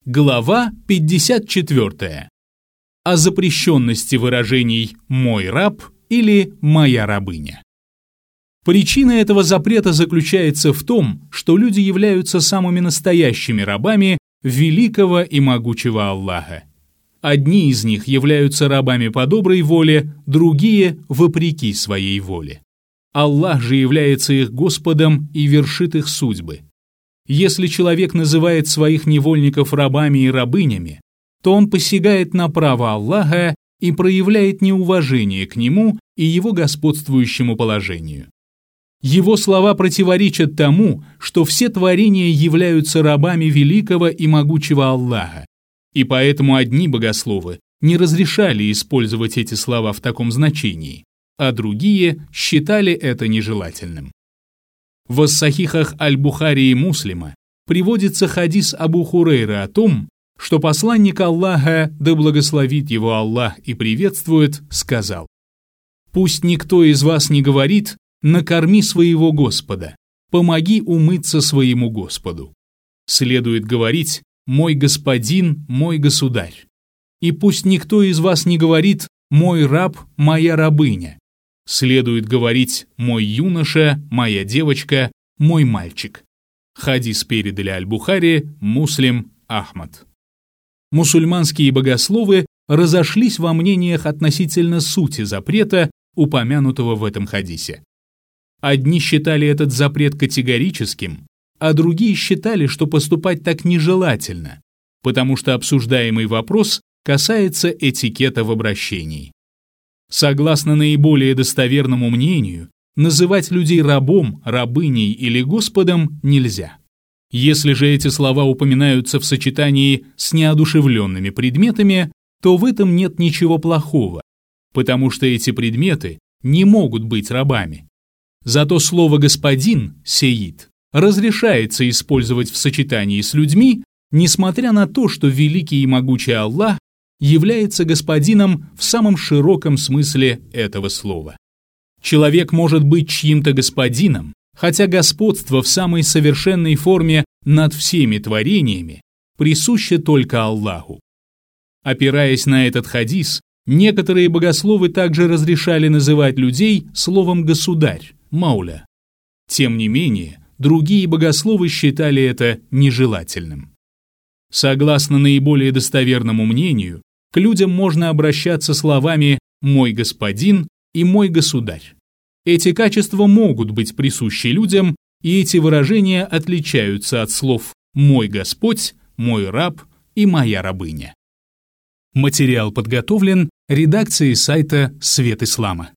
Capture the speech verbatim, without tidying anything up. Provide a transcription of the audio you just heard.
Глава пятьдесят четвёртая. О запрещенности выражений «мой раб» или «моя рабыня». Причина этого запрета заключается в том, что люди являются самыми настоящими рабами великого и могучего Аллаха. Одни из них являются рабами по доброй воле, другие – вопреки своей воле. Аллах же является их Господом и вершит их судьбы. Если человек называет своих невольников рабами и рабынями, то он посягает на право Аллаха и проявляет неуважение к нему и его господствующему положению. Его слова противоречат тому, что все творения являются рабами великого и могучего Аллаха, и поэтому одни богословы не разрешали использовать эти слова в таком значении, а другие считали это нежелательным. В ас-Сахихах Аль-Бухари и Муслима приводится хадис Абу Хурейры о том, что посланник Аллаха, да благословит его Аллах и приветствует, сказал: «Пусть никто из вас не говорит: накорми своего Господа, помоги умыться своему Господу. Следует говорить: мой господин, мой государь. И пусть никто из вас не говорит: мой раб, моя рабыня. Следует говорить: мой юноша, моя девочка, мой мальчик». Хадис передали Аль-Бухари, Муслим, Ахмад. Мусульманские богословы разошлись во мнениях относительно сути запрета, упомянутого в этом хадисе. Одни считали этот запрет категорическим, а другие считали, что поступать так нежелательно, потому что обсуждаемый вопрос касается этикета в обращении. Согласно наиболее достоверному мнению, называть людей рабом, рабыней или господом нельзя. Если же эти слова упоминаются в сочетании с неодушевленными предметами, то в этом нет ничего плохого, потому что эти предметы не могут быть рабами. Зато слово «господин» сеид разрешается использовать в сочетании с людьми, несмотря на то, что великий и могучий Аллах является господином в самом широком смысле этого слова. Человек может быть чьим-то господином, хотя господство в самой совершенной форме над всеми творениями присуще только Аллаху. Опираясь на этот хадис, некоторые богословы также разрешали называть людей словом «государь», «мауля». Тем не менее, другие богословы считали это нежелательным. Согласно наиболее достоверному мнению, к людям можно обращаться словами «мой господин» и «мой государь». Эти качества могут быть присущи людям, и эти выражения отличаются от слов «мой Господь», «мой раб» и «моя рабыня». Материал подготовлен редакцией сайта «Свет Ислама».